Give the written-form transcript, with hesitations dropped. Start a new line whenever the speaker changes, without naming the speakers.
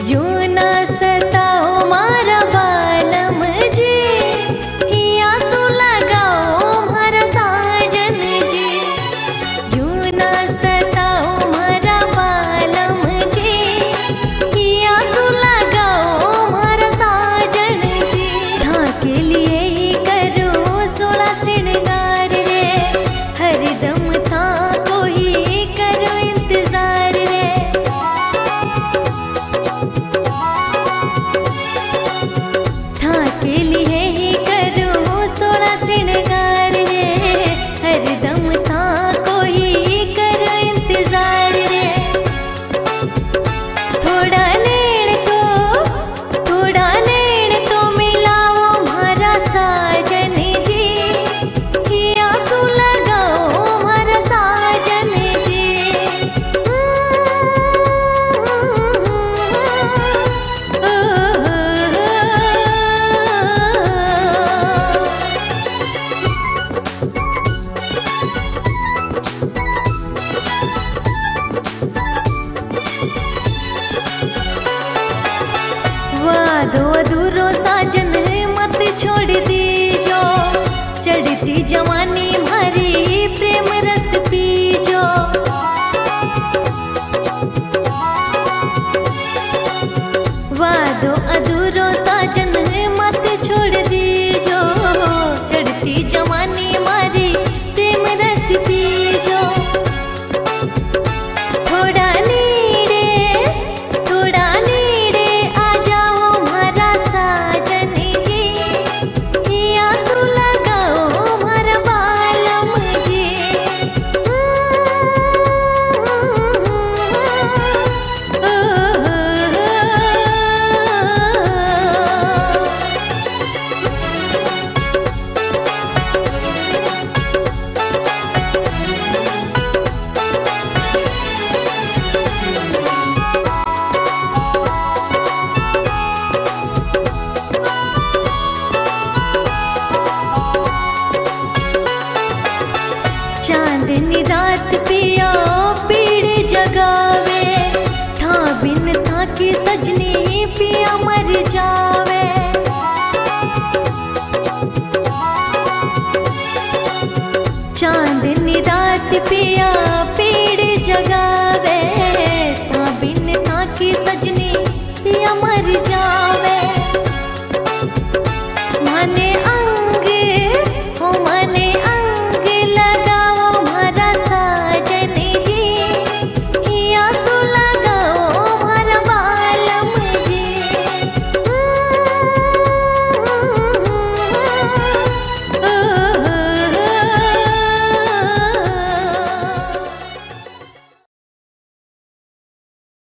यूं ना सताओ मारा बालम जी, हिया सु लगाओ मारा साजन जी। यूं ना सताओ मारा बालम जी, हिया सु लगाओ मारा साजन जी। हाँ के लिए ही करो सोला सिंगार रे, हरदम था को ही करो इंतजार रे। के लिए ही करो सोला सिंगार रे, हरदम था कोई करो इंतजार रे। थोड़ा लेण तो मिलाओ मारा साजन जी, हिया सु लगाओ मारा साजन जी। वादो अधूरो साजन मत छोड़ दीजो, चढ़ती जवानी भरी प्रेम रस पीजो। वादो अधूरो साजन मत छोड़ दीजो, चढ़ती जवानी मारी प्रेम रस पीजो। थोड़ा नीड़े आ जाओ मारा साजन जी, हिया सु लगाओ मारा बालम जी। चांदनी रात पिया पीड़ जगावे, था बिन था की सजनी पिया मर जावे। चांदनी रात पिया